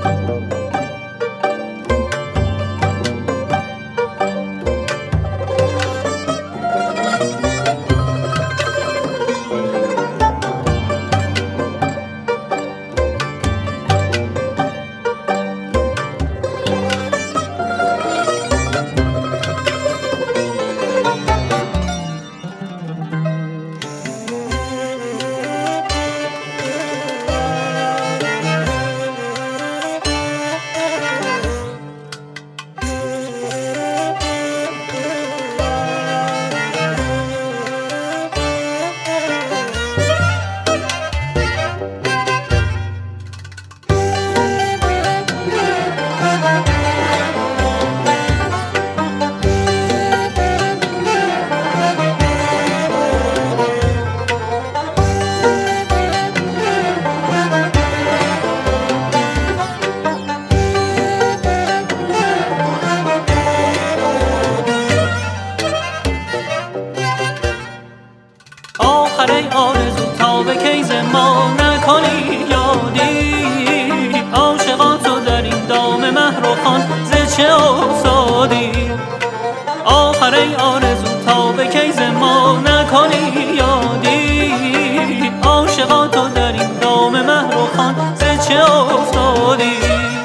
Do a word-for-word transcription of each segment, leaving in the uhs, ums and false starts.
آخر آرزو تا به کیز ما نکنی یادی، عاشقاتو در این دام مهر و خان ز چه افتادی. آخر آرزو تا به کیز ما نکنی یادی، عاشقاتو در این دام مهر و خان ز چه افتادی.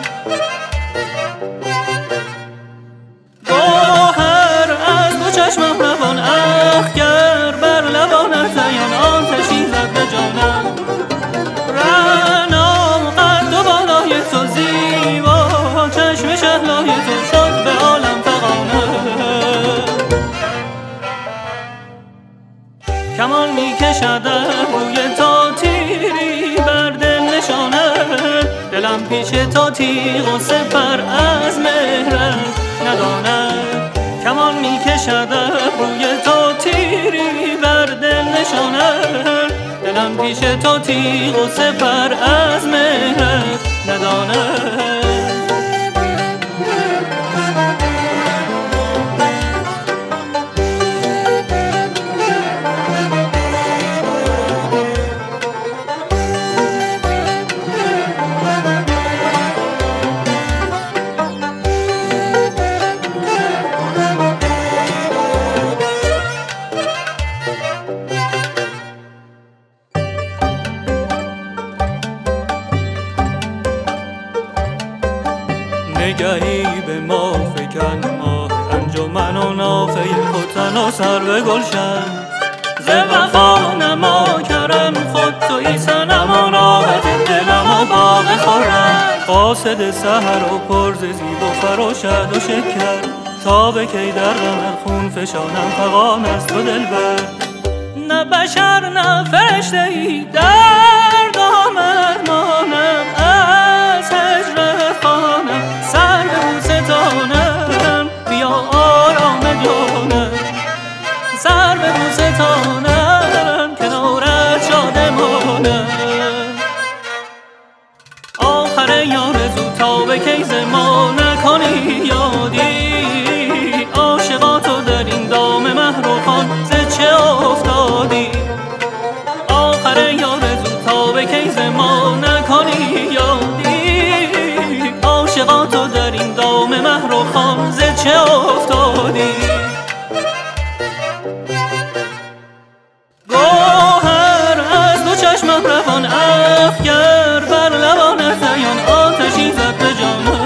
گوهر از دو چشمم روان اخگر بر لبانت زیان آتشی زد به جانم. رعنام قد و بالای تو زیبا، چشم شهلای تو شد به عالم فغانه. کمان می کشد روی تا تیری بر دل نشانه، دلم پیش تا تیغ و سپر از مهرت نداند. کمان می کشد روی تا تیری بر دل نشاند، دلم پیش تا تیغ و سپر از مهرت نداند. نگهی به ما فکن ماه انجمن و نافه خود تنها سر به گلشن. ز وفا نما کرم خود تویی صنم و راحت دلم و باغ خورم. قاصد سحر و پر ز زیب و فراشد و شکر، تا به کی در غم خون فشانم فغان از تو دلبر. نه بشر نه فرشته ای در دام مهمانم، از هجر خانم سر به او ستانم. بیا آرام جانم سر به او ستانم، کنارت شادمانم. آخر آرزو تا به کیز ما نکنی یادی، عاشقاتو در این دام مهر و خان ز چه افتادی. آخر آرزو تا به کیز ما نکنی یادی، عاشقاتو در این دام مهر و خان ز چه افتادی. گوهر از دو چشمم روان اخگر بر لبانت زیان آتشی زد به جانم.